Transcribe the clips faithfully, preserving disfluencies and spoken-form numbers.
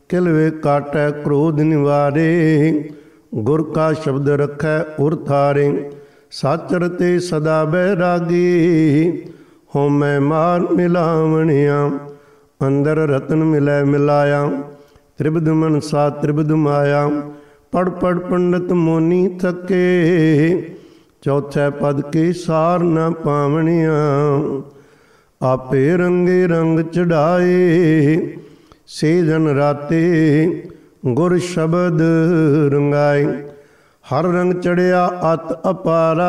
किलवे काटै क्रोध निवारे, गुर का शब्द रखै उर थारे। सच रते सदा बैरागी, होमै मार मिलावणिया। अंदर रतन मिलै मिलाया, त्रिबद मनसा त्रिबद माया। पढ़ पढ़ पंडित मोनी थके, चौथे पद के सार न पावणिया। आपे रंगे रंग चढ़ाए, से जन राते गुर शब्द रंगाए। हर रंग चढ़िया अत अपारा,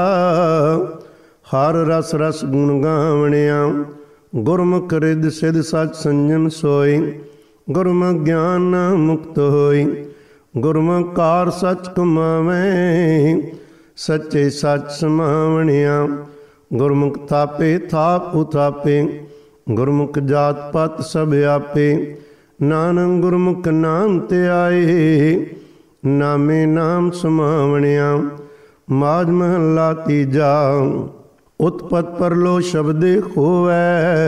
हर रस रस गुण गावणिया। गुरमुख रिद सिध सच संजम सोई, गुरमुख ज्ञान मुक्त होई। गुरमुख कार सच कमावें, सच्चे सच समावणिया। गुरमुख थापे थाप उथापे, गुरमुख जात पात सब आपे। नानक गुरमुख नाम ते आए, नामे नाम समावणिया। माज महला तीजा, उत्पत परलो शब्दे होवै,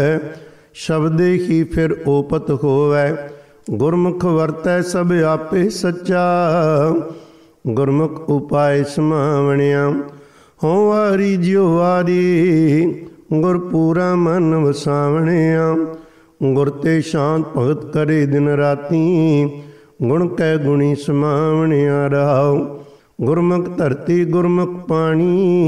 शब्दे ही फिर ओपत होवै। गुरमुख वरतै सब आपे सच्चा, गुरमुख उपाय समावणिया। हों वारी जियो वारी, गुर पूरा मन वसावणिया। गुर ते शांत भगत करे दिन राती, गुण कै गुणी समावणिया रहाओ। गुरमुख धरती गुरमुख पानी,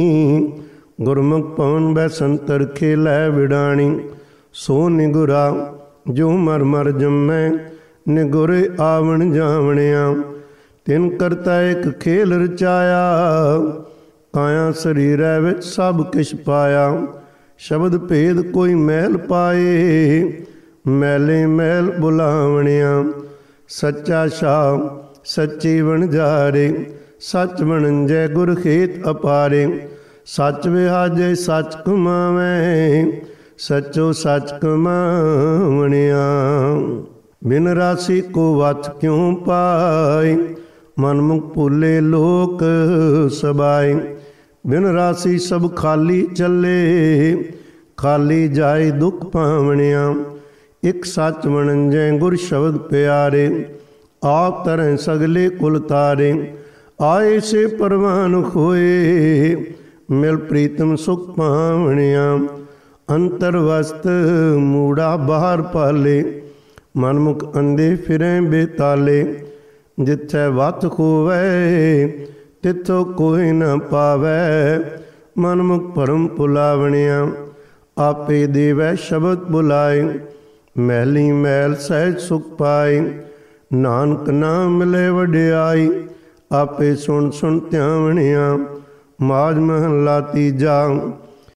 गुरमुख पवन बैसंतर खेलै विडाणी। सो निगुरा जो मर मर जमै, निगुरे आवण जावणिया। तिन करता एक खेल रचाया, काया शरीरै विच सब किश पाया। शब्द भेद कोई मैल पाए, मैले मैल बुलावणिया। सच्चा शाह सच्ची वणजारे, सच वणंजै गुर खेत अपारे। सच विहाजे सच कमावै, सचो सच कमावणिया। बिन राशि को वत क्यों पाए, मनमुख भूले लोक सबाए। बिन राशि सब खाली चले, खाली जाए दुख पावणिया। एक सच वणंजै गुर शब्द प्यारे, आप तरह सगले कुल तारे। आए से परवान होए, मिल प्रीतम सुख पावणिया। अंतर वस्त मूड़ा बाहर पाले, मनमुख अंधे फिरें बेताले। जिथे वत होवै, तिथों कोई न पावै, मनमुख भरम भुलावणिया। आपे देवै शब्द बुलाए, मैली मैल सहज सुख पाए। नानक नाम मिले वडियाई, आपे सुन सुन त्यावणिया। माज महला तीजा,